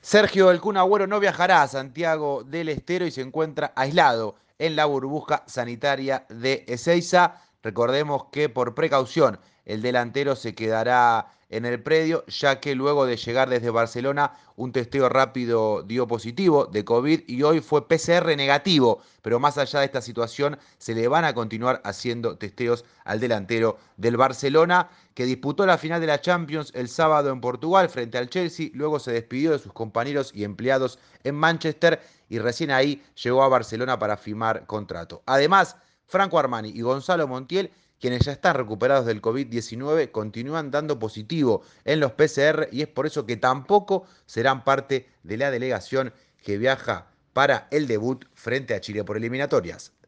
Sergio El Kun Agüero no viajará a Santiago del Estero y se encuentra aislado en la burbuja sanitaria de Ezeiza. Recordemos que por precaución el delantero se quedará en el predio, ya que luego de llegar desde Barcelona un testeo rápido dio positivo de COVID y hoy fue PCR negativo. Pero más allá de esta situación, se le van a continuar haciendo testeos al delantero del Barcelona, que disputó la final de la Champions el sábado en Portugal frente al Chelsea, luego se despidió de sus compañeros y empleados en Manchester y recién ahí llegó a Barcelona para firmar contrato. Además, Franco Armani y Gonzalo Montiel, quienes ya están recuperados del COVID-19, continúan dando positivo en los PCR y es por eso que tampoco serán parte de la delegación que viaja para el debut frente a Chile por eliminatorias.